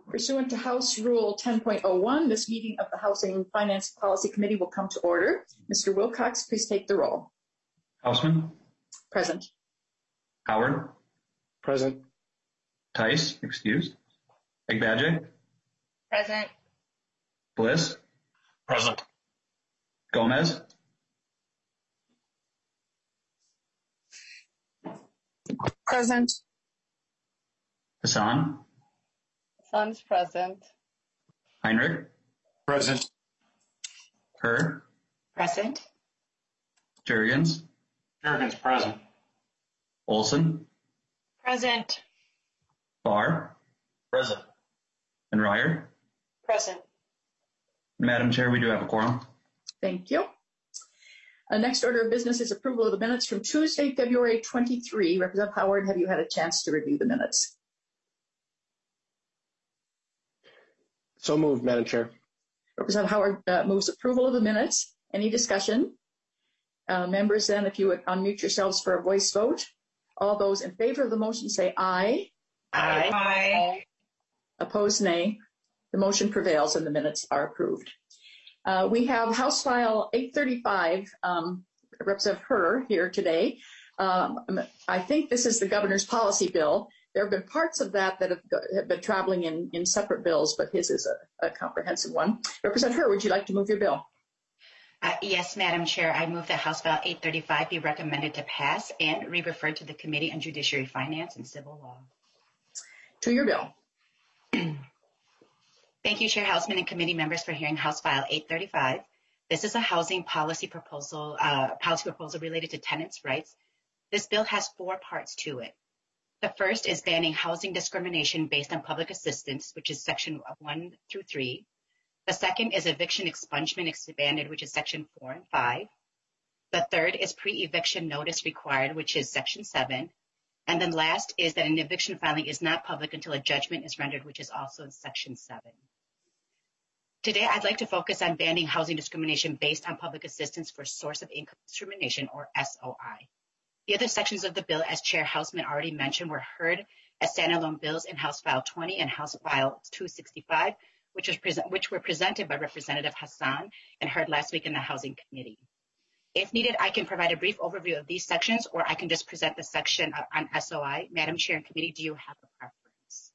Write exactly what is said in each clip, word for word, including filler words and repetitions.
Pursuant to House Rule ten point oh one, this meeting of the Housing Finance Policy Committee will come to order. Mister Wilcox, please take the roll. Hausman. Present. Howard. Present. Tice, excused. Agbadje. Present. Bliss. Present. Gomez. Present. Hassan. Hassan's present. Heinrich. Present. Herr. Present. Jurgens. Jurgens present. Olson. Present. Barr. Present. And Ryer. Present. Madam Chair, we do have a quorum. Thank you. Uh, next order of business is approval of the minutes from Tuesday, February twenty-third. Representative Howard, have you had a chance to review the minutes? So moved, Madam Chair. Representative Howard uh, moves approval of the minutes. Any discussion? Uh, members, then, if you would unmute yourselves for a voice vote. All those in favor of the motion say aye. Aye. Aye. Opposed, nay. The motion prevails and the minutes are approved. Uh, we have House File eight thirty-five, um, Representative Herr here today. Um, I think this is the governor's policy bill. There have been parts of that that have, have been traveling in, in separate bills, but his is a, a comprehensive one. Representative Herr, would you like to move your bill? Uh, yes, Madam Chair. I move that House File eight thirty-five be recommended to pass and re-referred to the Committee on Judiciary Finance and Civil Law. To your bill. Thank you, Chair Hausman and committee members, for hearing House File eight thirty-five. This is a housing policy proposal, uh, policy proposal related to tenants' rights. This bill has four parts to it. The first is banning housing discrimination based on public assistance, which is section one through three. The second is eviction expungement expanded, which is section four and five. The third is pre-eviction notice required, which is section seven. And then last is that an eviction filing is not public until a judgment is rendered, which is also in section seven. Today, I'd like to focus on banning housing discrimination based on public assistance for source of income discrimination, or S O I. The other sections of the bill, as Chair Hausman already mentioned, were heard as standalone bills in House File twenty and House File two sixty-five, which, was present, which were presented by Representative Hassan and heard last week in the Housing Committee. If needed, I can provide a brief overview of these sections, or I can just present the section on S O I. Madam Chair and Committee, do you have a preference?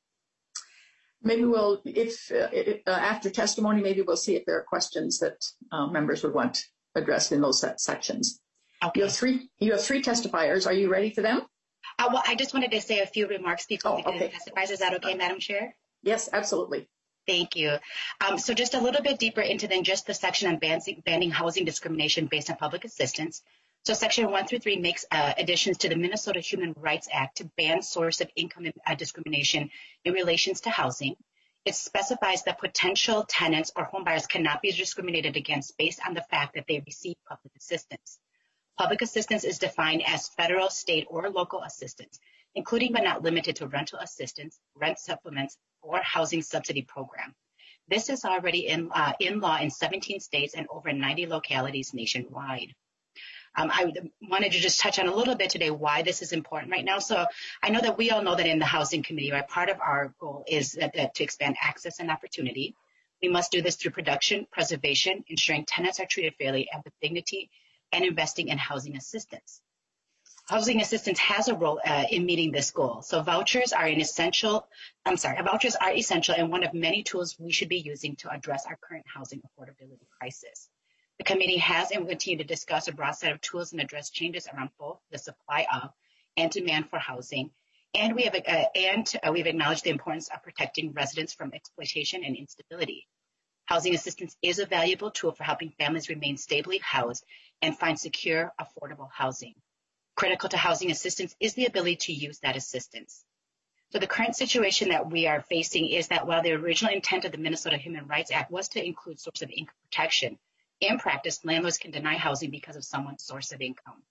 Maybe we'll, if, uh, if uh, after testimony, maybe we'll see if there are questions that uh, members would want addressed in those sections. Okay. You have three. You have three testifiers. Are you ready for them? Uh, well, I just wanted to say a few remarks before oh, we do okay. the testifiers. Is that okay, Madam Chair? Yes, absolutely. Thank you. Um, so just a little bit deeper into than just the section on banning, banning housing discrimination based on public assistance. So section one through three makes uh, additions to the Minnesota Human Rights Act to ban source of income uh, discrimination in relations to housing. It specifies that potential tenants or homebuyers cannot be discriminated against based on the fact that they receive public assistance. Public assistance is defined as federal, state, or local assistance, including but not limited to rental assistance, rent supplements, or housing subsidy program. This is already in, uh, in law in seventeen states and over ninety localities nationwide. Um, I would, wanted to just touch on a little bit today why this is important right now. So I know that we all know that in the Housing Committee, right, part of our goal is that, that to expand access and opportunity. We must do this through production, preservation, ensuring tenants are treated fairly and with dignity, and investing in housing assistance. Housing assistance has a role uh, in meeting this goal. So vouchers are an essential, I'm sorry, vouchers are essential and one of many tools we should be using to address our current housing affordability crisis. The committee has and will continue to discuss a broad set of tools and address changes around both the supply of and demand for housing. And we have, uh, and uh, we've acknowledged the importance of protecting residents from exploitation and instability. Housing assistance is a valuable tool for helping families remain stably housed and find secure, affordable housing. Critical to housing assistance is the ability to use that assistance. So the current situation that we are facing is that while the original intent of the Minnesota Human Rights Act was to include source of income protection, in practice, landlords can deny housing because of someone's source of income.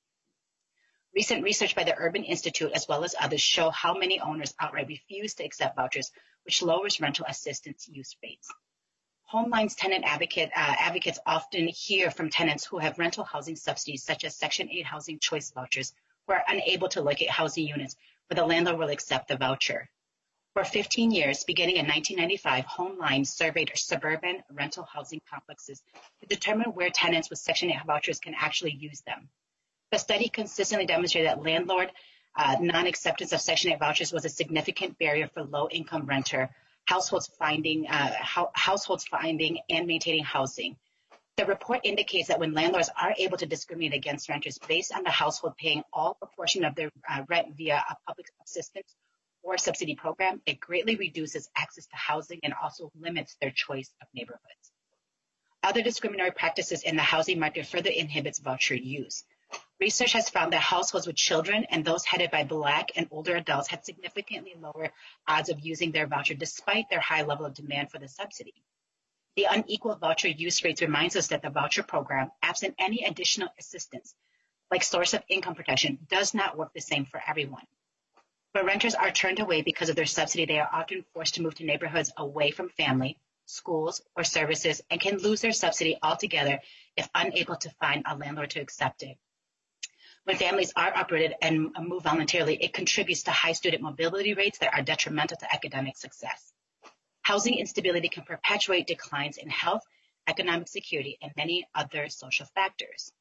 Recent research by the Urban Institute, as well as others, show how many owners outright refuse to accept vouchers, which lowers rental assistance use rates. Homeline's tenant advocate, uh, advocates often hear from tenants who have rental housing subsidies, such as Section eight housing choice vouchers, who are unable to locate housing units where the landlord will accept the voucher. For fifteen years, beginning in nineteen ninety-five, Homeline surveyed suburban rental housing complexes to determine where tenants with Section eight vouchers can actually use them. The study consistently demonstrated that landlord uh, non-acceptance of Section eight vouchers was a significant barrier for low-income renter households finding, uh, ho- households finding and maintaining housing. The report indicates that when landlords are able to discriminate against renters based on the household paying all proportion of their uh, rent via a public assistance or subsidy program, it greatly reduces access to housing and also limits their choice of neighborhoods. Other discriminatory practices in the housing market further inhibits voucher use. Research has found that households with children and those headed by Black and older adults had significantly lower odds of using their voucher despite their high level of demand for the subsidy. The unequal voucher use rates reminds us that the voucher program, absent any additional assistance, like source of income protection, does not work the same for everyone. When renters are turned away because of their subsidy, they are often forced to move to neighborhoods away from family, schools, or services and can lose their subsidy altogether if unable to find a landlord to accept it. When families are uprooted and move voluntarily, it contributes to high student mobility rates that are detrimental to academic success. Housing instability can perpetuate declines in health, economic security, and many other social factors.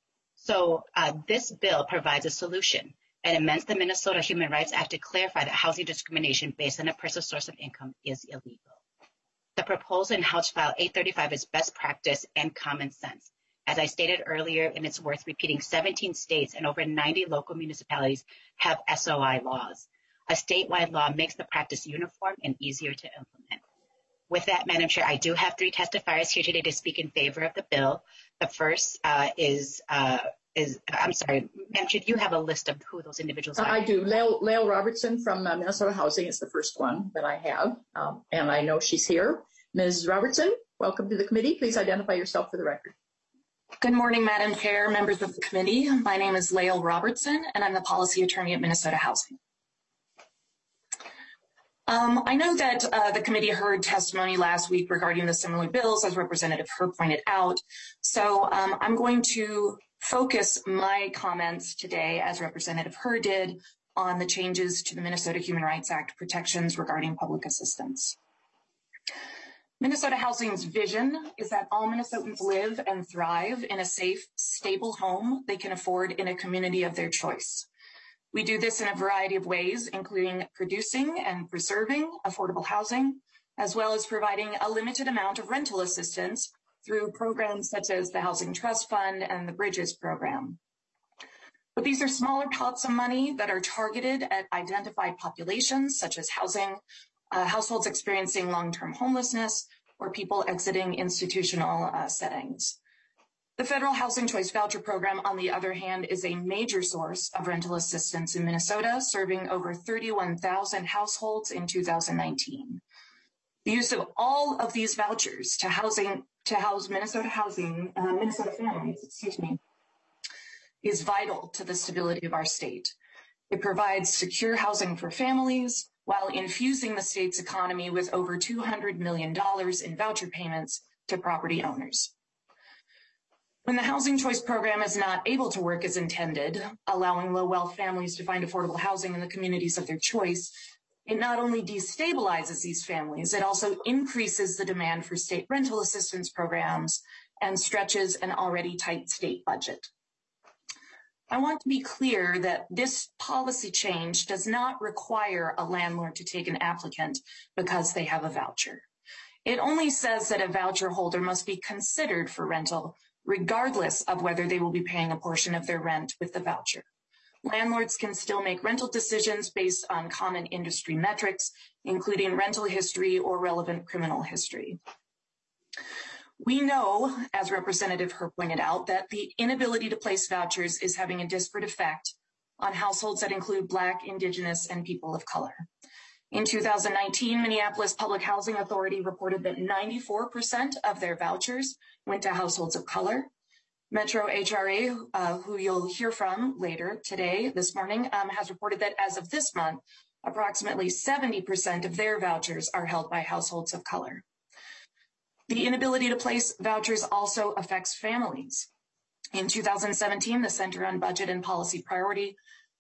So uh, this bill provides a solution. It amends the Minnesota Human Rights Act to clarify that housing discrimination based on a person's source of income is illegal. The proposal in House File eight thirty-five is best practice and common sense. As I stated earlier, and it's worth repeating, seventeen states and over ninety local municipalities have S O I laws. A statewide law makes the practice uniform and easier to implement. With that, Madam Chair, I do have three testifiers here today to speak in favor of the bill. The first uh, is, uh, is, I'm sorry, Madam Chair, do you have a list of who those individuals are? I do. Lael, Lael Robertson from uh, Minnesota Housing is the first one that I have, um, and I know she's here. Miz Robertson, welcome to the committee. Please identify yourself for the record. Good morning, Madam Chair, members of the committee. My name is Lael Robertson, and I'm the policy attorney at Minnesota Housing. Um, I know that uh, the committee heard testimony last week regarding the similar bills, as Representative Herr pointed out. So um, I'm going to focus my comments today, as Representative Herr did, on the changes to the Minnesota Human Rights Act protections regarding public assistance. Minnesota Housing's vision is that all Minnesotans live and thrive in a safe, stable home they can afford in a community of their choice. We do this in a variety of ways, including producing and preserving affordable housing, as well as providing a limited amount of rental assistance through programs such as the Housing Trust Fund and the Bridges program. But these are smaller pots of money that are targeted at identified populations, such as housing, uh, households experiencing long-term homelessness, or people exiting institutional uh, settings. The Federal Housing Choice Voucher Program, on the other hand, is a major source of rental assistance in Minnesota, serving over thirty-one thousand households in two thousand nineteen. The use of all of these vouchers to housing to house Minnesota housing, uh, Minnesota families, excuse me, is vital to the stability of our state. It provides secure housing for families while infusing the state's economy with over two hundred million dollars in voucher payments to property owners. When the Housing Choice Program is not able to work as intended, allowing low-wealth families to find affordable housing in the communities of their choice, it not only destabilizes these families, it also increases the demand for state rental assistance programs and stretches an already tight state budget. I want to be clear that this policy change does not require a landlord to take an applicant because they have a voucher. It only says that a voucher holder must be considered for rental regardless of whether they will be paying a portion of their rent with the voucher. Landlords can still make rental decisions based on common industry metrics, including rental history or relevant criminal history. We know, as Representative Herr pointed out, that the inability to place vouchers is having a disparate effect on households that include Black, Indigenous, and people of color. In two thousand nineteen, Minneapolis Public Housing Authority reported that ninety-four percent of their vouchers went to households of color. Metro H R A, uh, who you'll hear from later today, this morning, um, has reported that as of this month, approximately seventy percent of their vouchers are held by households of color. The inability to place vouchers also affects families. In two thousand seventeen, the Center on Budget and Policy Priority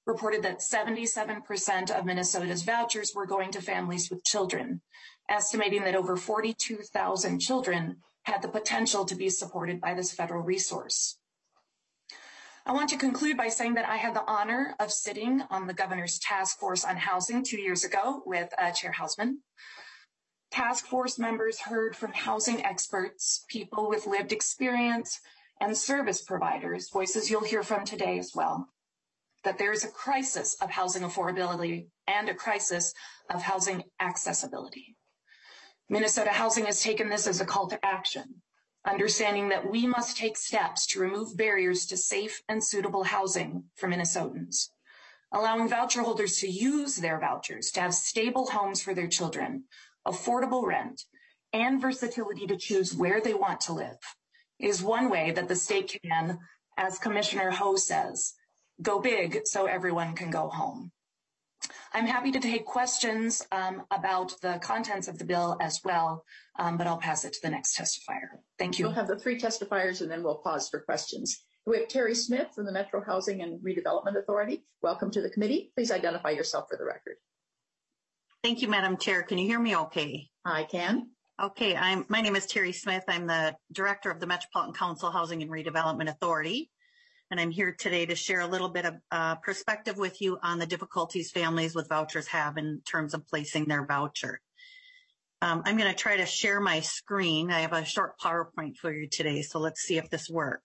reported that seventy-seven percent of Minnesota's vouchers were going to families with children, estimating that over forty-two thousand children had the potential to be supported by this federal resource. I want to conclude by saying that I had the honor of sitting on the governor's task force on housing two years ago with uh, Chair Hausman. Task force members heard from housing experts, people with lived experience, and service providers, voices you'll hear from today as well, that there is a crisis of housing affordability and a crisis of housing accessibility. Minnesota Housing has taken this as a call to action, understanding that we must take steps to remove barriers to safe and suitable housing for Minnesotans, allowing voucher holders to use their vouchers to have stable homes for their children, affordable rent, and versatility to choose where they want to live is one way that the state can, as Commissioner Ho says, go big so everyone can go home. I'm happy to take questions um, about the contents of the bill as well, um, but I'll pass it to the next testifier. Thank you. We'll have the three testifiers and then we'll pause for questions. We have Terry Smith from the Metro Housing and Redevelopment Authority. Welcome to the committee. Please identify yourself for the record. Thank you, Madam Chair. Can you hear me okay? I can. Okay, I'm, my name is Terry Smith. I'm the Director of the Metropolitan Council Housing and Redevelopment Authority. And I'm here today to share a little bit of uh, perspective with you on the difficulties families with vouchers have in terms of placing their voucher. Um, I'm going to try to share my screen. I have a short PowerPoint for you today, so let's see if this works.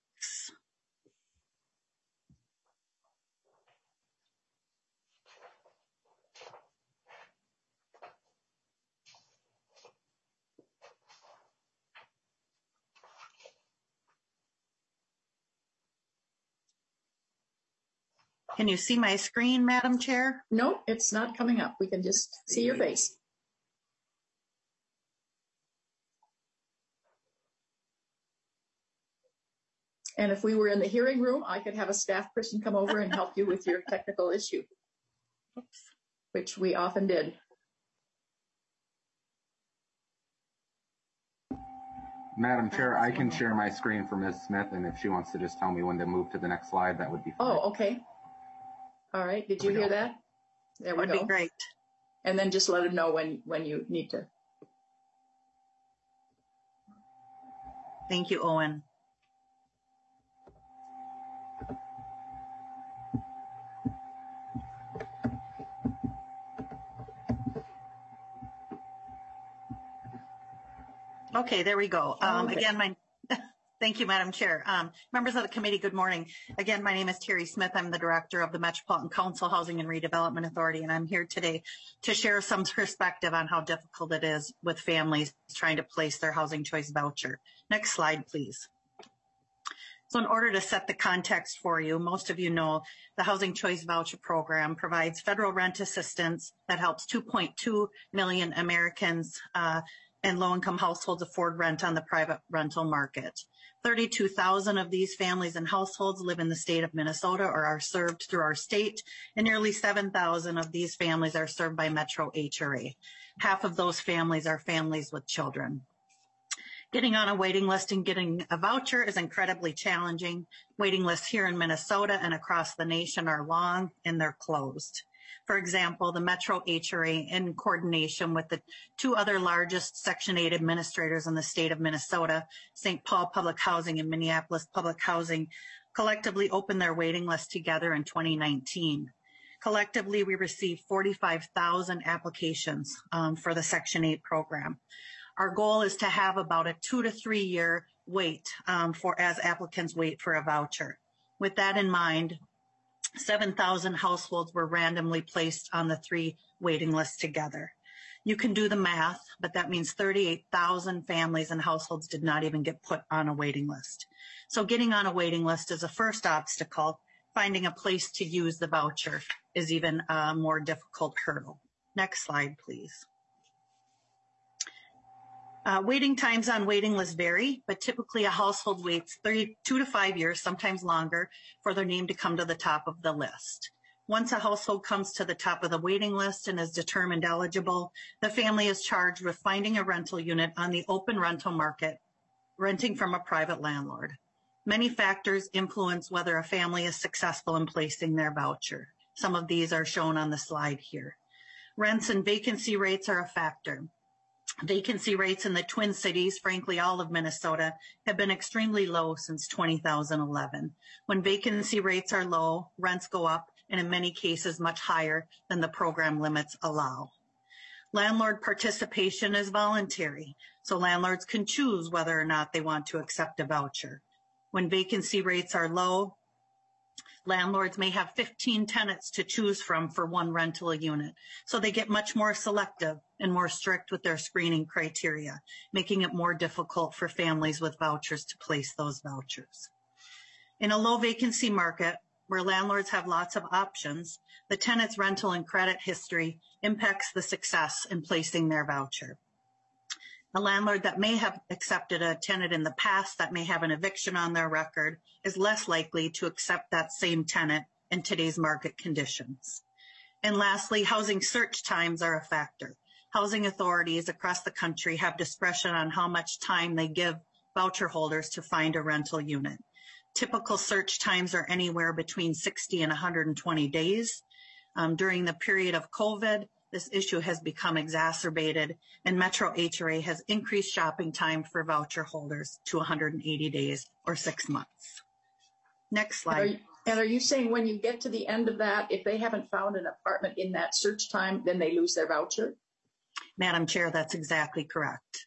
Can you see my screen, Madam Chair? No, it's not coming up. We can just see your face. And if we were in the hearing room, I could have a staff person come over and help you with your technical issue, Oops. which we often did. Madam Chair, I can share my screen for Miz Smith, and if she wants to just tell me when to move to the next slide, that would be fine. Oh, okay. All right. Did you hear that? There we Would go. be great. And then just let them know when, when you need to. Thank you, Owen. Okay, there we go. Um, Okay. Again, my thank you, Madam Chair. Um, members of the committee, good morning. Again, my name is Terry Smith. I'm the Director of the Metropolitan Council Housing and Redevelopment Authority, and I'm here today to share some perspective on how difficult it is with families trying to place their housing choice voucher. Next slide, please. So in order to set the context for you, most of you know the Housing Choice Voucher Program provides federal rent assistance that helps two point two million Americans uh, and low-income households afford rent on the private rental market. thirty-two thousand of these families and households live in the state of Minnesota or are served through our state, and nearly seven thousand of these families are served by Metro H R A. Half of those families are families with children. Getting on a waiting list and getting a voucher is incredibly challenging. Waiting lists here in Minnesota and across the nation are long and they're closed. For example, the Metro H R A, in coordination with the two other largest Section eight administrators in the state of Minnesota, Saint Paul Public Housing and Minneapolis Public Housing, collectively opened their waiting list together in twenty nineteen. Collectively, we received forty-five thousand applications um, for the Section eight program. Our goal is to have about a two to three year wait um, for as applicants wait for a voucher. With that in mind, seven thousand households were randomly placed on the three waiting lists together. You can do the math, but that means thirty-eight thousand families and households did not even get put on a waiting list. So getting on a waiting list is a first obstacle. Finding a place to use the voucher is even a more difficult hurdle. Next slide, please. Uh, waiting times on waiting lists vary, but typically a household waits three, two to five years, sometimes longer, for their name to come to the top of the list. Once a household comes to the top of the waiting list and is determined eligible, the family is charged with finding a rental unit on the open rental market, renting from a private landlord. Many factors influence whether a family is successful in placing their voucher. Some of these are shown on the slide here. Rents and vacancy rates are a factor. Vacancy rates in the Twin Cities, frankly all of Minnesota, have been extremely low since two thousand eleven. When vacancy rates are low, rents go up, and in many cases much higher than the program limits allow. Landlord participation is voluntary, so landlords can choose whether or not they want to accept a voucher. When vacancy rates are low, landlords may have fifteen tenants to choose from for one rental unit, so they get much more selective and more strict with their screening criteria, making it more difficult for families with vouchers to place those vouchers. In a low vacancy market, where landlords have lots of options, the tenant's rental and credit history impacts the success in placing their voucher. A landlord that may have accepted a tenant in the past that may have an eviction on their record is less likely to accept that same tenant in today's market conditions. And lastly, housing search times are a factor. Housing authorities across the country have discretion on how much time they give voucher holders to find a rental unit. Typical search times are anywhere between sixty and one hundred twenty days. Um, during the period of COVID, this issue has become exacerbated, and Metro H R A has increased shopping time for voucher holders to one hundred eighty days or six months. Next slide. Are you, and are you saying when you get to the end of that, if they haven't found an apartment in that search time, then they lose their voucher? Madam Chair, that's exactly correct.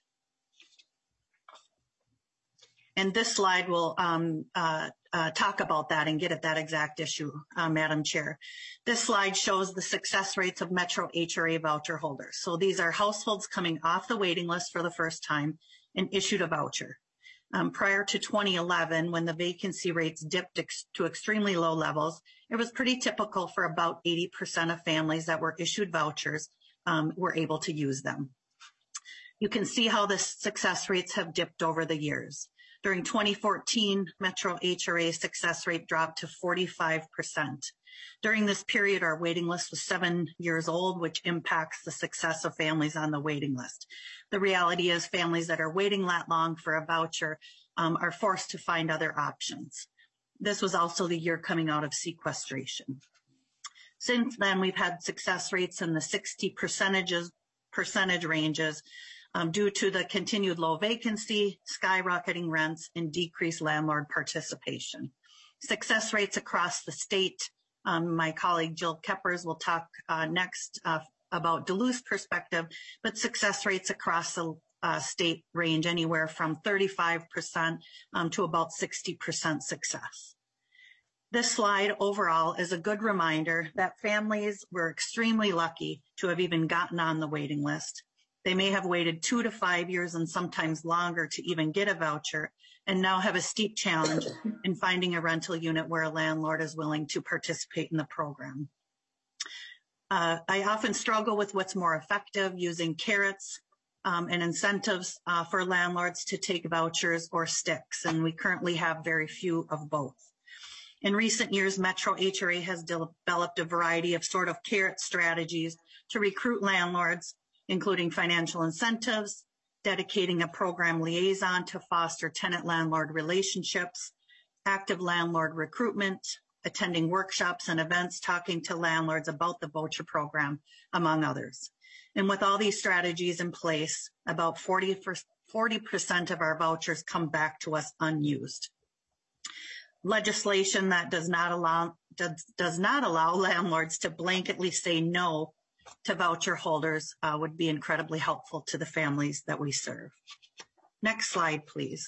And this slide will um, uh, uh, talk about that and get at that exact issue, uh, Madam Chair. This slide shows the success rates of Metro H R A voucher holders. So these are households coming off the waiting list for the first time and issued a voucher. Um, prior to twenty eleven, when the vacancy rates dipped ex- to extremely low levels, it was pretty typical for about eighty percent of families that were issued vouchers um, were able to use them. You can see how the success rates have dipped over the years. During twenty fourteen, Metro H R A's success rate dropped to forty-five percent. During this period, our waiting list was seven years old, which impacts the success of families on the waiting list. The reality is families that are waiting that long for a voucher um, are forced to find other options. This was also the year coming out of sequestration. Since then, we've had success rates in the sixty percentages, percentage ranges, Um, due to the continued low vacancy, skyrocketing rents, and decreased landlord participation. Success rates across the state, um, my colleague Jill Keppers will talk uh, next uh, about Duluth's perspective, but success rates across the uh, state range anywhere from thirty-five percent um, to about sixty percent success. This slide overall is a good reminder that families were extremely lucky to have even gotten on the waiting list. They may have waited two to five years and sometimes longer to even get a voucher, and now have a steep challenge in finding a rental unit where a landlord is willing to participate in the program. Uh, I often struggle with what's more effective, using carrots um, and incentives uh, for landlords to take vouchers or sticks, and we currently have very few of both. In recent years, Metro H R A has developed a variety of sort of carrot strategies to recruit landlords, including financial incentives, dedicating a program liaison to foster tenant-landlord relationships, active landlord recruitment, attending workshops and events, talking to landlords about the voucher program, among others. And with all these strategies in place, about forty percent of our vouchers come back to us unused. Legislation that does not allow, does, does not allow landlords to blanketly say no to voucher holders uh, would be incredibly helpful to the families that we serve. Next slide, please.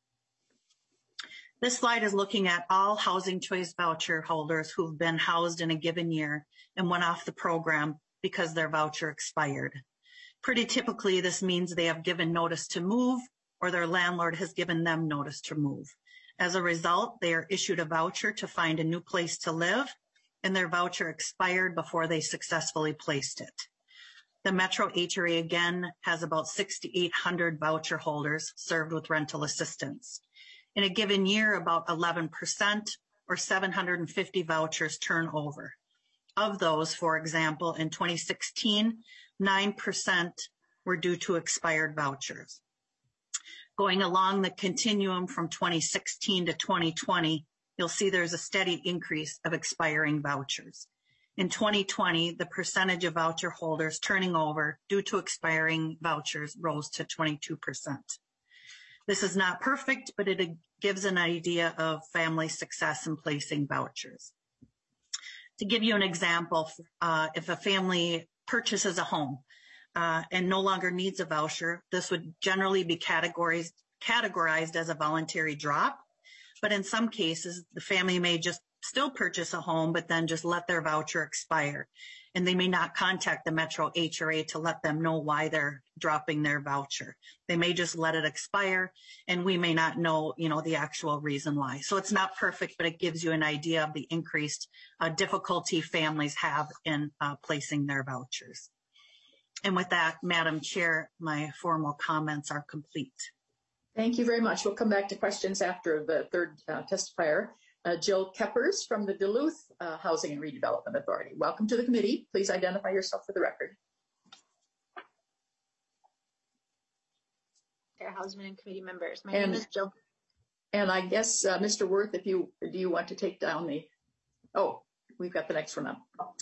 This slide is looking at all Housing Choice voucher holders who've been housed in a given year and went off the program because their voucher expired. Pretty typically, this means they have given notice to move or their landlord has given them notice to move. As a result, they are issued a voucher to find a new place to live, and their voucher expired before they successfully placed it. The Metro H R A again has about six thousand eight hundred voucher holders served with rental assistance. In a given year, about eleven percent or seven hundred fifty vouchers turn over. Of those, for example, in twenty sixteen, nine percent were due to expired vouchers. Going along the continuum from twenty sixteen to twenty twenty, you'll see there's a steady increase of expiring vouchers. In twenty twenty, the percentage of voucher holders turning over due to expiring vouchers rose to twenty-two percent. This is not perfect, but it gives an idea of family success in placing vouchers. To give you an example, uh, if a family purchases a home uh, and no longer needs a voucher, this would generally be categorized, categorized as a voluntary drop. But in some cases, the family may just still purchase a home, but then just let their voucher expire. And they may not contact the Metro H R A to let them know why they're dropping their voucher. They may just let it expire, and we may not know, you know, the actual reason why. So it's not perfect, but it gives you an idea of the increased uh, difficulty families have in uh, placing their vouchers. And with that, Madam Chair, my formal comments are complete. Thank you very much. We'll come back to questions after the third uh, testifier. Uh, Jill Keppers from the Duluth uh, Housing and Redevelopment Authority. Welcome to the committee. Please identify yourself for the record. Chair Hausman and committee members. My and, name is Jill. And I guess, uh, Mister Worth, if you do you want to take down the, oh, we've got the next one up.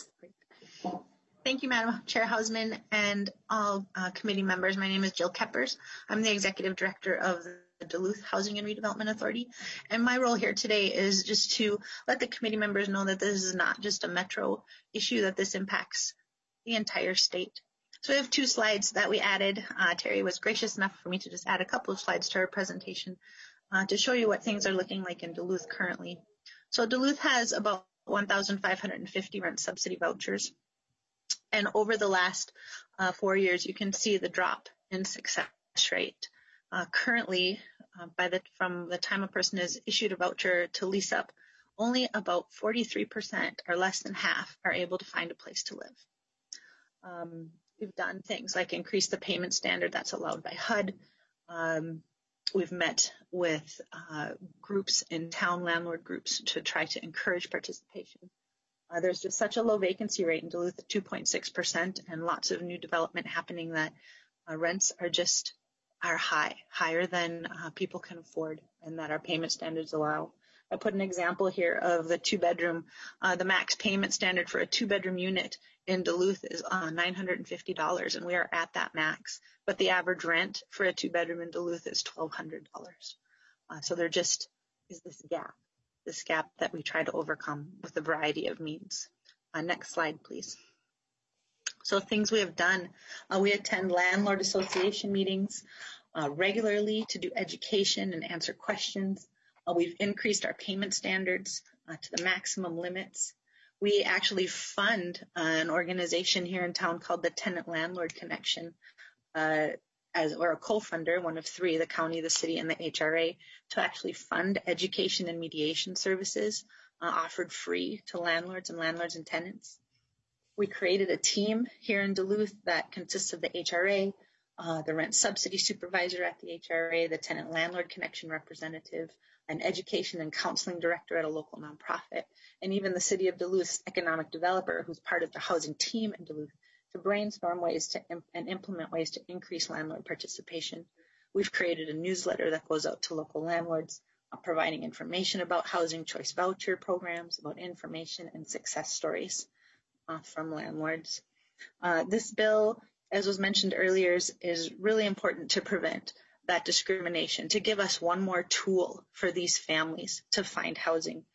Thank you, Madam Chair Hausman and all uh, committee members. My name is Jill Keppers. I'm the Executive Director of the Duluth Housing and Redevelopment Authority. And my role here today is just to let the committee members know that this is not just a Metro issue, that this impacts the entire state. So we have two slides that we added. Uh, Terry was gracious enough for me to just add a couple of slides to our presentation uh, to show you what things are looking like in Duluth currently. So Duluth has about one thousand five hundred fifty rent subsidy vouchers. And over the last uh, four years, you can see the drop in success rate. Uh, currently, uh, by the, from the time a person is issued a voucher to lease up, only about forty-three percent or less than half are able to find a place to live. Um, we've done things like increase the payment standard that's allowed by H U D. Um, we've met with uh, groups in town, landlord groups, to try to encourage participation. Uh, there's just such a low vacancy rate in Duluth at two point six percent, and lots of new development happening that uh, rents are just are high, higher than uh, people can afford, and that our payment standards allow. I put an example here of the two bedroom. Uh, the max payment standard for a two bedroom unit in Duluth is uh, nine hundred fifty dollars, and we are at that max. But the average rent for a two bedroom in Duluth is twelve hundred dollars. Uh, so there just is this gap, this gap that we try to overcome with a variety of means. Uh, next slide, please. So things we have done, uh, we attend landlord association meetings uh, regularly to do education and answer questions. Uh, we've increased our payment standards uh, to the maximum limits. We actually fund uh, an organization here in town called the Tenant Landlord Connection, uh, as or a co-funder, one of three, the county, the city, and the H R A, to actually fund education and mediation services uh, offered free to landlords and landlords and tenants. We created a team here in Duluth that consists of the H R A, uh, the rent subsidy supervisor at the H R A, the tenant landlord connection representative, an education and counseling director at a local nonprofit, and even the city of Duluth's economic developer, who's part of the housing team in Duluth, to brainstorm ways to imp- and implement ways to increase landlord participation. We've created a newsletter that goes out to local landlords, uh, providing information about housing choice voucher programs, about information and success stories Uh, from landlords. Uh, this bill, as was mentioned earlier, is, is really important to prevent that discrimination, to give us one more tool for these families to find housing.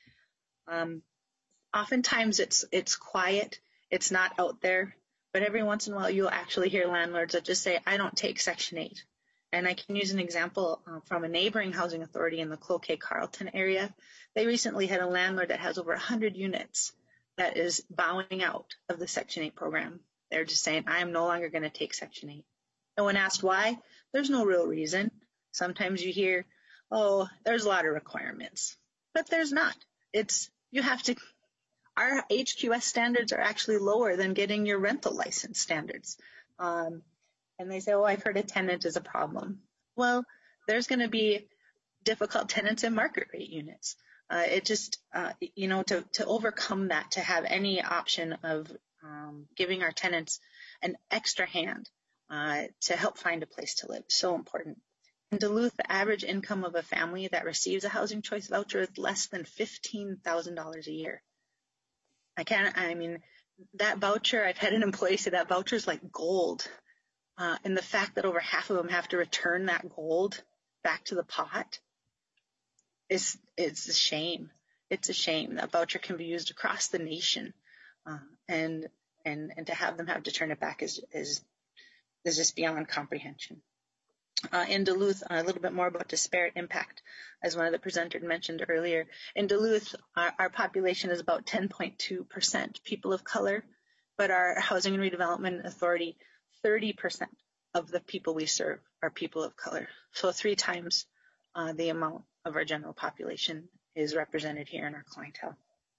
Um, oftentimes it's it's quiet, it's not out there, but every once in a while you'll actually hear landlords that just say, I don't take Section eight. And I can use an example uh, from a neighboring housing authority in the Cloquet-Carleton area. They recently had a landlord that has over one hundred units that is bowing out of the Section eight program. They're just saying, I am no longer going to take Section eight. And when asked why, there's no real reason. Sometimes you hear, oh, there's a lot of requirements. But there's not. It's, you have to, our H Q S standards are actually lower than getting your rental license standards. Um, and they say, oh, I've heard a tenant is a problem. Well, there's going to be difficult tenants in market rate units. Uh, it just, uh, you know, to, to overcome that, to have any option of um, giving our tenants an extra hand uh, to help find a place to live, so important. In Duluth, the average income of a family that receives a housing choice voucher is less than fifteen thousand dollars a year. I can't, I mean, that voucher, I've had an employee say that voucher is like gold. Uh, and the fact that over half of them have to return that gold back to the pot is, it's a shame. It's a shame. That voucher can be used across the nation. Uh, and, and, and to have them have to turn it back is, is, is just beyond comprehension. Uh, in Duluth, uh, a little bit more about disparate impact, as one of the presenters mentioned earlier. In Duluth, our, our population is about ten point two percent people of color, but our Housing and Redevelopment Authority, thirty percent of the people we serve are people of color. So three times uh, the amount of our general population is represented here in our clientele.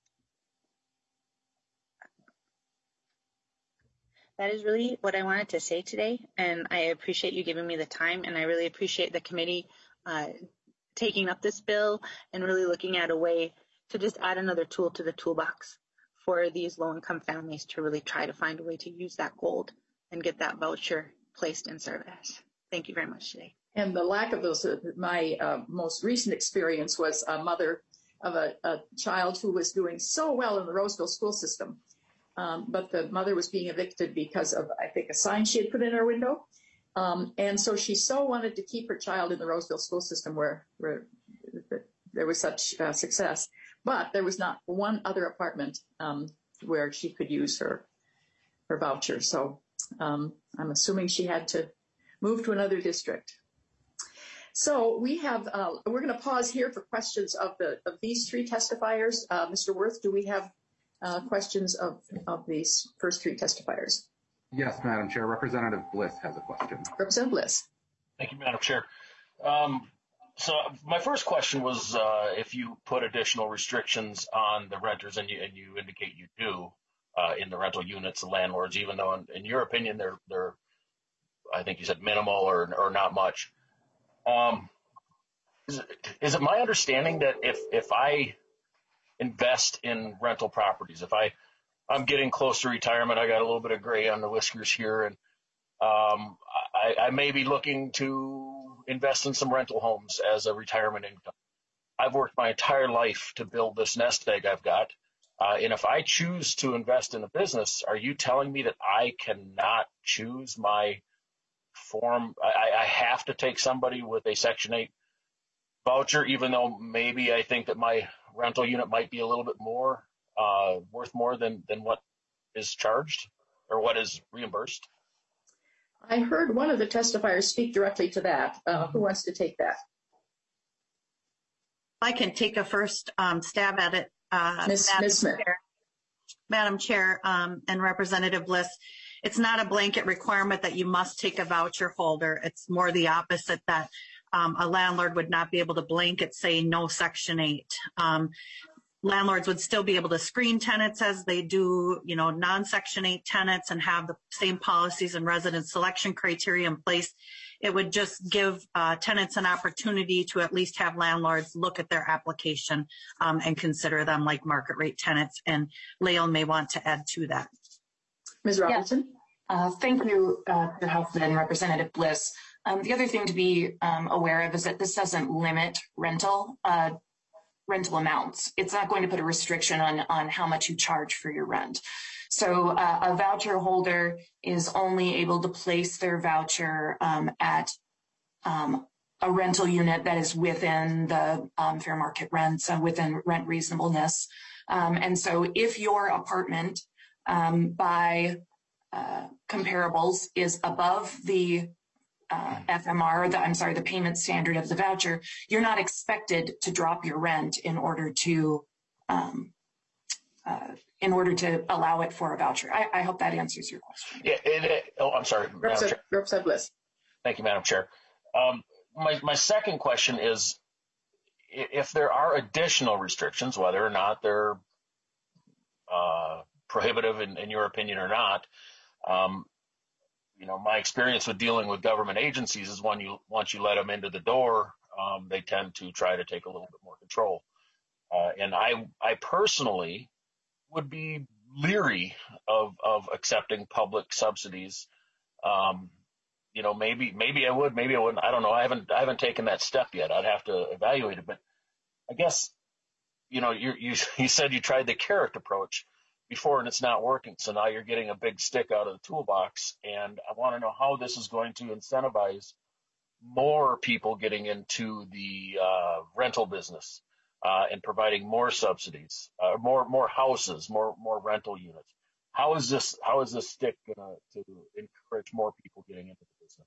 That is really what I wanted to say today, and I appreciate you giving me the time, and I really appreciate the committee uh, taking up this bill and really looking at a way to just add another tool to the toolbox for these low-income families to really try to find a way to use that gold and get that voucher placed in service. Thank you very much today. And the lack of those, uh, my uh, most recent experience was a mother of a, a child who was doing so well in the Roseville school system. Um, but the mother was being evicted because of, I think, a sign she had put in her window. Um, and so she so wanted to keep her child in the Roseville school system where, where there was such uh, success. But there was not one other apartment um, where she could use her, her voucher. So um, I'm assuming she had to move to another district. So we have, uh, we're going to pause here for questions of the of these three testifiers. Uh, Mister Worth, do we have Uh, questions of, of these first three testifiers? Yes, Madam Chair. Representative Bliss has a question. Representative Bliss. Thank you, Madam Chair. Um, so my first question was uh, if you put additional restrictions on the renters, and you, and you indicate you do uh, in the rental units, the landlords, even though in, in your opinion they're, they're, I think you said minimal or, or not much. Um, is it, is it my understanding that if, if I invest in rental properties, if I, I'm getting close to retirement, I got a little bit of gray on the whiskers here, and um, I, I may be looking to invest in some rental homes as a retirement income. I've worked my entire life to build this nest egg I've got, uh, and if I choose to invest in a business, are you telling me that I cannot choose my form? I, I have to take somebody with a Section eight voucher, even though maybe I think that my rental unit might be a little bit more uh, worth more than, than what is charged or what is reimbursed? I heard one of the testifiers speak directly to that. Uh, who wants to take that? I can take a first um, stab at it. Uh, Miz Smith. Chair, Madam Chair um, and Representative Bliss, it's not a blanket requirement that you must take a voucher holder. It's more the opposite, that Um, a landlord would not be able to blanket say no Section eight. Um, landlords would still be able to screen tenants as they do, you know, non-Section eight tenants, and have the same policies and resident selection criteria in place. It would just give uh, tenants an opportunity to at least have landlords look at their application um, and consider them like market rate tenants. And Leon may want to add to that. Miz Robertson? Yeah. Uh, thank you, uh, and Representative Bliss. Um, the other thing to be um, aware of is that this doesn't limit rental uh, rental amounts. It's not going to put a restriction on, on how much you charge for your rent. So uh, a voucher holder is only able to place their voucher um, at um, a rental unit that is within the um, fair market rents, uh, within rent reasonableness. Um, and so if your apartment um, by uh, comparables is above the Uh, F M R, the, I'm sorry, the payment standard of the voucher, you're not expected to drop your rent in order to um, uh, in order to allow it for a voucher. I, I hope that answers your question. Yeah. It, it, oh, I'm sorry. Representative Bliss. Thank you, Madam Chair. Um, my my second question is, if there are additional restrictions, whether or not they're uh, prohibitive in, in your opinion or not. Um, You know, my experience with dealing with government agencies is when you once you let them into the door, um, they tend to try to take a little bit more control. Uh, and I, I personally would be leery of of accepting public subsidies. Um, you know, maybe maybe I would, maybe I wouldn't. I don't know. I haven't I haven't taken that step yet. I'd have to evaluate it. But I guess, you know, you you you said you tried the carrot approach. before and it's not working. So now you're getting a big stick out of the toolbox. And I want to know how this is going to incentivize more people getting into the uh, rental business uh, and providing more subsidies, uh, more more houses, more more rental units. How is this how is this stick going to encourage more people getting into the business?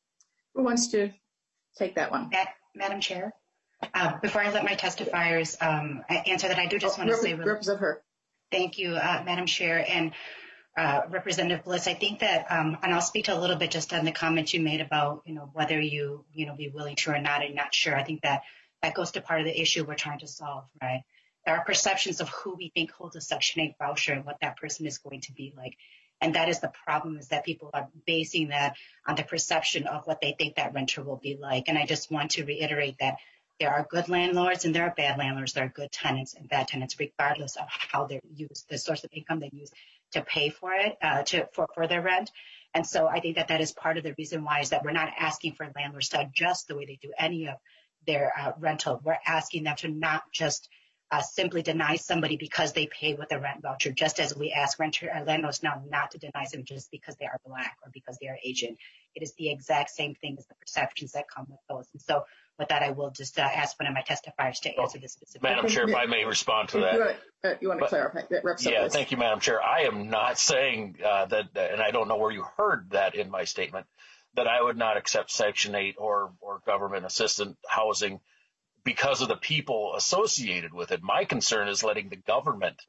Who wants to take that one? Madam Chair, uh, before I let my testifiers um, answer that, I do just oh, want to rep- say, Representative Her. Thank you, uh, Madam Chair, and uh, Representative Bliss. I think that, um, and I'll speak to a little bit just on the comments you made about, you know, whether you, you know, be willing to or not, and not sure. I think that that goes to part of the issue we're trying to solve, right? There are perceptions of who we think holds a Section eight voucher and what that person is going to be like. And that is the problem, is that people are basing that on the perception of what they think that renter will be like. And I just want to reiterate that there are good landlords and there are bad landlords. There are good tenants and bad tenants, regardless of how they're used, the source of income they use to pay for it, uh, to for, for their rent. And so I think that that is part of the reason why, is that we're not asking for landlords to adjust the way they do any of their uh, rental. We're asking them to not just Uh, simply deny somebody because they pay with a rent voucher, just as we ask renter uh, landlords now not to deny them just because they are Black or because they are Asian. It is the exact same thing as the perceptions that come with those. And so with that, I will just uh, ask one of my testifiers to answer this specific. Madam Chair, if I may respond to that. You want, uh, you want to but, clarify that, Representative? Yeah, Bliss. thank you, Madam Chair. I am not saying uh, that, and I don't know where you heard that in my statement, that I would not accept Section eight or, or government assistance housing because of the people associated with it. My concern is letting the government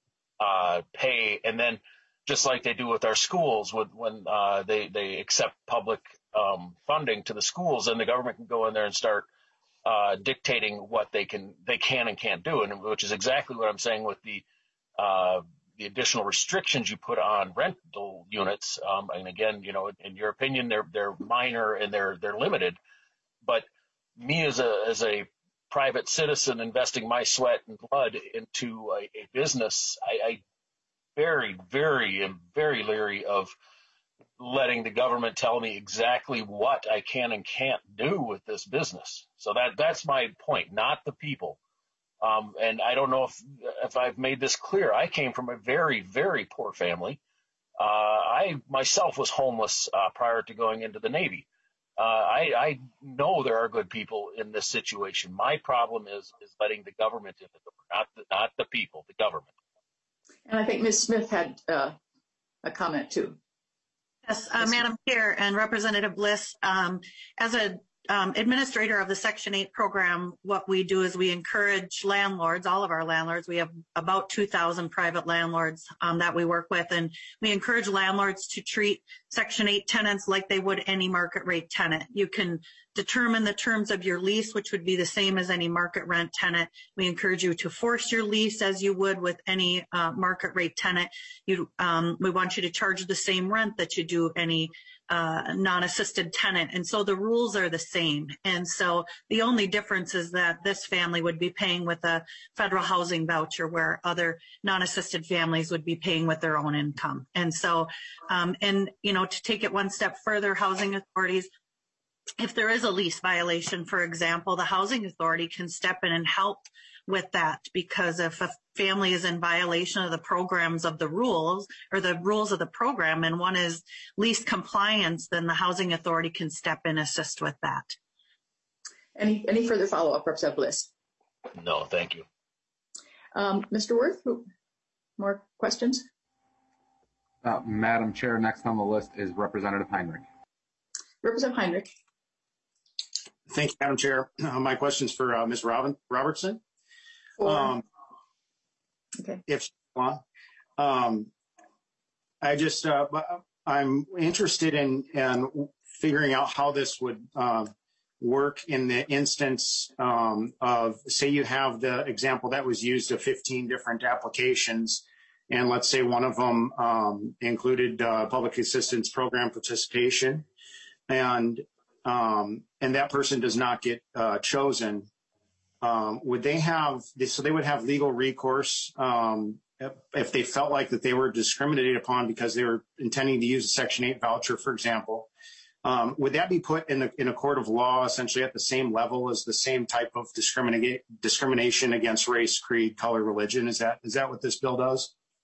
uh, pay, and then just like they do with our schools, with, when uh, they, they accept public um, funding to the schools, and the government can go in there and start uh, dictating what they can they can and can't do, and which is exactly what I'm saying with the uh, the additional restrictions you put on rental units. Um, and again, you know, in your opinion, they're they're minor and they're they're limited, but me as a as a private citizen investing my sweat and blood into a, a business, I, I very, very am very leery of letting the government tell me exactly what I can and can't do with this business. So that that's my point, not the people. Um, and I don't know if if I've made this clear. I came from a very, very poor family. Uh, I myself was homeless uh, prior to going into the Navy. Uh, I, I know there are good people in this situation. My problem is is letting the government in the door, not the, not the people, the government. And I think Miz Smith had uh, a comment too. Yes, uh, Madam Chair and Representative Bliss, um, as a um, administrator of the Section eight program, what we do is we encourage landlords, all of our landlords. We have about two thousand private landlords um, that we work with, and we encourage landlords to treat Section eight tenants like they would any market rate tenant. You can determine the terms of your lease, which would be the same as any market rent tenant. We encourage you to force your lease as you would with any uh, market rate tenant. You, um, we want you to charge the same rent that you do any uh, non-assisted tenant. And so the rules are the same. And so the only difference is that this family would be paying with a federal housing voucher, where other non-assisted families would be paying with their own income. And so, um, and, you know, to take it one step further, housing authorities, if there is a lease violation, for example, the housing authority can step in and help with that, because if a family is in violation of the programs of the rules or the rules of the program, and one is lease compliance, then the housing authority can step in and assist with that. Any any further follow-up, Representative Bliss? No, thank you. Um, Mister Worth, who, more questions? Uh, Madam Chair, next on the list is Representative Heinrich. Representative Heinrich. Thank you, Madam Chair. Uh, my question's for uh, Miz Robin Robertson. Or, um, okay. If she's on. Um, I just, uh, I'm interested in, in figuring out how this would uh, work in the instance um, of, say you have the example that was used of fifteen different applications, and let's say one of them um, included uh, public assistance program participation, and um, and that person does not get uh, chosen. Um, would they have, so they would have legal recourse um, if, if they felt like that they were discriminated upon because they were intending to use a Section eight voucher, for example. Um, would that be put in, the, in a court of law essentially at the same level as the same type of discriminate, discrimination against race, creed, color, religion? Is that is that what this bill does?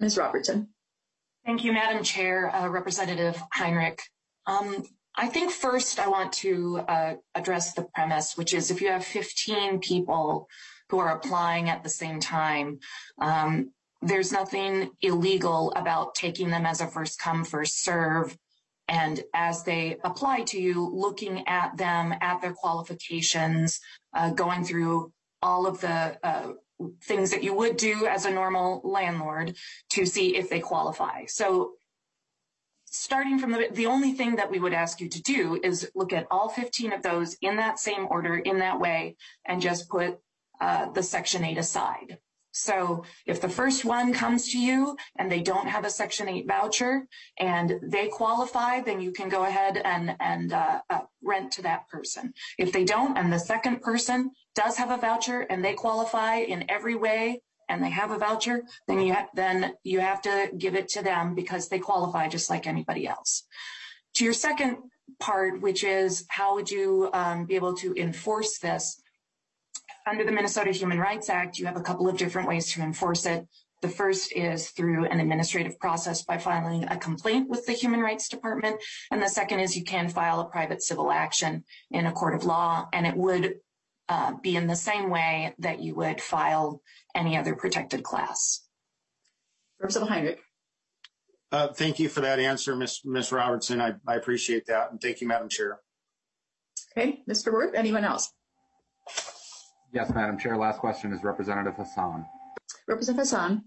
Miz Robertson. Thank you, Madam Chair, uh, Representative Heinrich. Um, I think first I want to uh, address the premise, which is if you have fifteen people who are applying at the same time, um, there's nothing illegal about taking them as a first come, first serve. And as they apply to you, looking at them, at their qualifications, uh, going through all of the uh, things that you would do as a normal landlord to see if they qualify. So starting from the, the only thing that we would ask you to do is look at all fifteen of those in that same order, in that way, and just put uh, the Section eight aside. So if the first one comes to you and they don't have a Section eight voucher and they qualify, then you can go ahead and, and uh, uh, rent to that person. If they don't, and the second person does have a voucher and they qualify in every way and they have a voucher, then you, ha- then you have to give it to them because they qualify just like anybody else. To your second part, which is how would you um, be able to enforce this? Under the Minnesota Human Rights Act, you have a couple of different ways to enforce it. The first is through an administrative process by filing a complaint with the Human Rights Department. And the second is you can file a private civil action in a court of law, and it would uh, be in the same way that you would file any other protected class. Representative Heinrich. Uh, thank you for that answer, Miz Miz Robertson. I, I appreciate that. And thank you, Madam Chair. Okay, Mister Worth, anyone else? Yes, Madam Chair. Last question is Representative Hassan. Representative Hassan.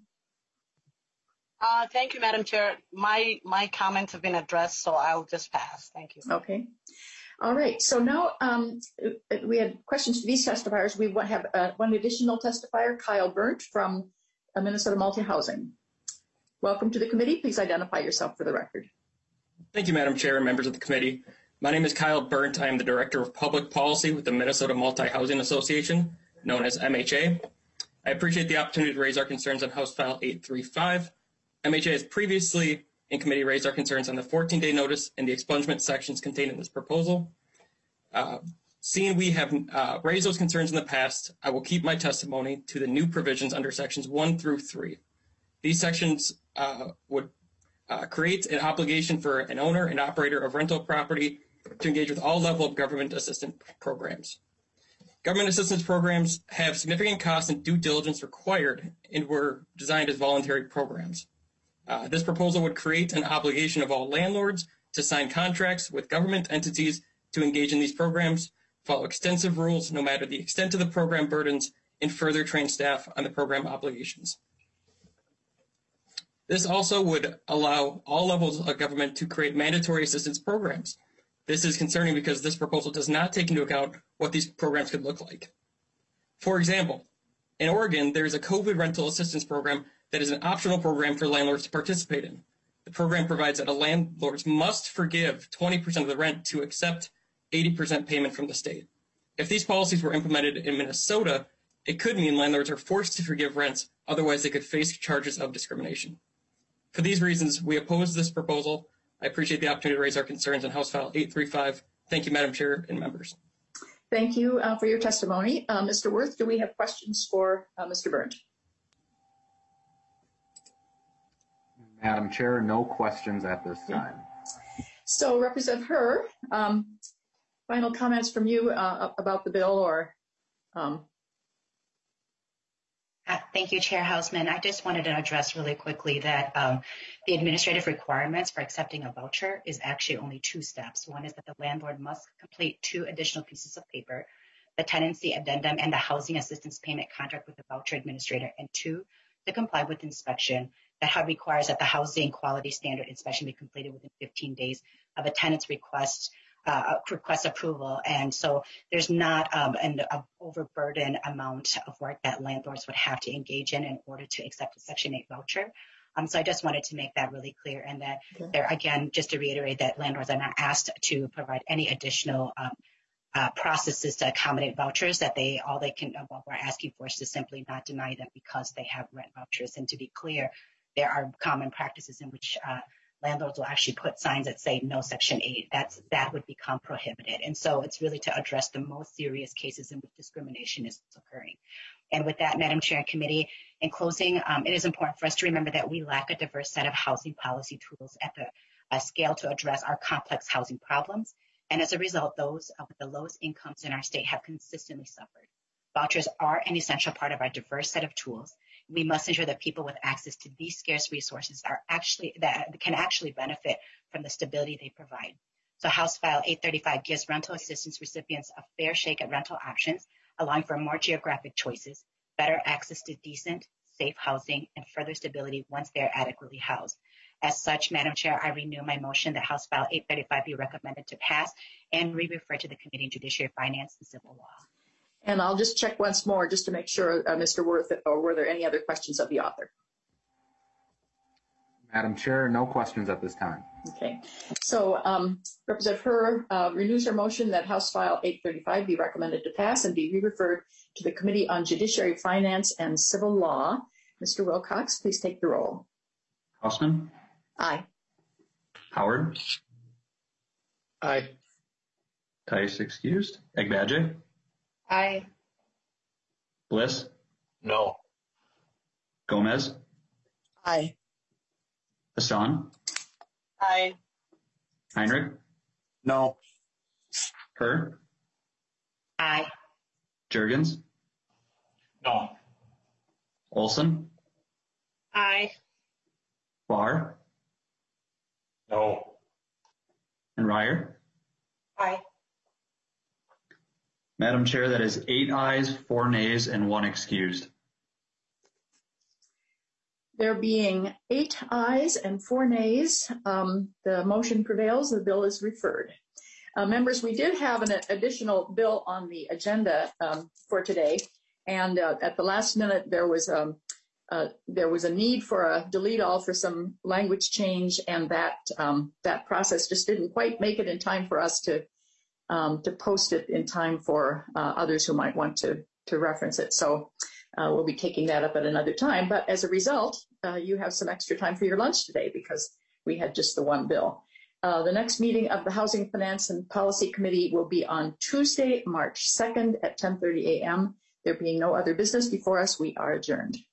Uh, thank you, Madam Chair. My my comments have been addressed, so I'll just pass. Thank you. Okay. All right. So now um, we had questions to these testifiers. We have uh, one additional testifier, Kyle Burnt from uh, Minnesota Multi-Housing. Welcome to the committee. Please identify yourself for the record. Thank you, Madam Chair and members of the committee. My name is Kyle Burnt. I am the Director of Public Policy with the Minnesota Multi-Housing Association, known as M H A. I appreciate the opportunity to raise our concerns on House File eight thirty-five. M H A has previously in committee raised our concerns on the fourteen-day notice and the expungement sections contained in this proposal. Uh, seeing we have uh, raised those concerns in the past, I will keep my testimony to the new provisions under sections one through three. These sections uh, would uh, create an obligation for an owner and operator of rental property to engage with all level of government assistance programs. Government assistance programs have significant costs and due diligence required and were designed as voluntary programs. Uh, this proposal would create an obligation of all landlords to sign contracts with government entities to engage in these programs, follow extensive rules no matter the extent of the program burdens, and further train staff on the program obligations. This also would allow all levels of government to create mandatory assistance programs. This is concerning because this proposal does not take into account what these programs could look like. For example, in Oregon, there is a COVID rental assistance program that is an optional program for landlords to participate in. The program provides that a landlord must forgive twenty percent of the rent to accept eighty percent payment from the state. If these policies were implemented in Minnesota, it could mean landlords are forced to forgive rents, otherwise they could face charges of discrimination. For these reasons, we oppose this proposal. I appreciate the opportunity to raise our concerns on House File eight thirty-five. Thank you, Madam Chair and members. Thank you uh, for your testimony. Uh, Mister Worth, do we have questions for uh, Mister Burnt? Madam Chair, no questions at this time. So, Representative Herr, um, final comments from you uh, about the bill or um, Uh, thank you, Chair Hausman. I just wanted to address really quickly that um, the administrative requirements for accepting a voucher is actually only two steps. One is that the landlord must complete two additional pieces of paper, the tenancy addendum and the housing assistance payment contract with the voucher administrator, and two, to comply with inspection that requires that the housing quality standard inspection be completed within fifteen days of a tenant's request Uh, request approval. And so there's not um, an a overburden amount of work that landlords would have to engage in in order to accept a Section eight voucher. Um, so I just wanted to make that really clear, and that okay. there, again, just to reiterate that landlords are not asked to provide any additional um, uh, processes to accommodate vouchers, that they all they can, what we're asking for is to simply not deny them because they have rent vouchers. And to be clear, there are common practices in which uh, landlords will actually put signs that say no section eight. That's, that would become prohibited. And so it's really to address the most serious cases in which discrimination is occurring. And with that, Madam Chair and Committee, in closing, um, it is important for us to remember that we lack a diverse set of housing policy tools at the uh, scale to address our complex housing problems. And as a result, those uh, with the lowest incomes in our state have consistently suffered. Vouchers are an essential part of our diverse set of tools. We must ensure that people with access to these scarce resources are actually that can actually benefit from the stability they provide. So House File eight thirty-five gives rental assistance recipients a fair shake at rental options, allowing for more geographic choices, better access to decent, safe housing, and further stability once they are adequately housed. As such, Madam Chair, I renew my motion that House File eight thirty-five be recommended to pass and re-refer to the Committee on Judiciary, Finance, and Civil Law. And I'll just check once more just to make sure, uh, Mister Worth, or were there any other questions of the author? Madam Chair, no questions at this time. Okay. So um, Representative Herr uh, renews her motion that House File eight thirty-five be recommended to pass and be re-referred to the Committee on Judiciary, Finance, and Civil Law. Mister Wilcox, please take the roll. Hausman? Aye. Howard? Aye. Tice excused. Agbaje? Aye. Bliss? No. Gomez? Aye. Hassan? Aye. Heinrich? No. Herr? Aye. Jurgens? No. Olson? Aye. Barr? No. And Ryer? Aye. Madam Chair, that is eight ayes, four nays, and one excused. There being eight ayes and four nays, um, the motion prevails. The bill is referred. Uh, members, we did have an additional bill on the agenda um, for today, and uh, at the last minute there was um, uh, there was a need for a delete all for some language change, and that um, that process just didn't quite make it in time for us to um, to post it in time for uh, others who might want to to reference it. So. Uh, we'll be taking that up at another time, but as a result, uh, you have some extra time for your lunch today because we had just the one bill. Uh, the next meeting of the Housing, Finance, and Policy Committee will be on Tuesday, March second at ten thirty a m There being no other business before us, we are adjourned.